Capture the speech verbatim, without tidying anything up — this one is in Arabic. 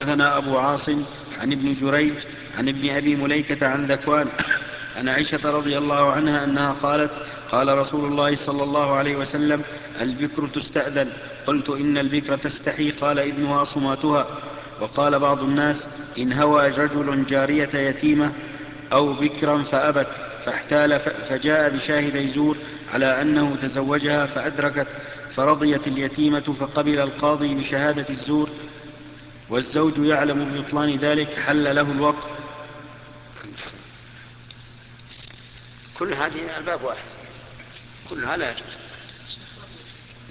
حدثنا أبو عاصم عن ابن جريج عن ابن أبي مليكة عن ذكوان عن عائشة رضي الله عنها أنها قالت: قال رسول الله صلى الله عليه وسلم: البكر تستأذن. قلت: إن البكر تستحي؟ قال: إذنها صماتها. وقال بعض الناس: إن هوى رجل جارية يتيمة أو بكرا فأبت فاحتال فجاء بشاهدي زور على أنه تزوجها فأدركت فرضيت اليتيمة، فقبل القاضي بشهادة الزور والزوج يعلم ببطلان ذلك، حل له الوقت. كل هذه الباب واحد، كلها لا يجوز.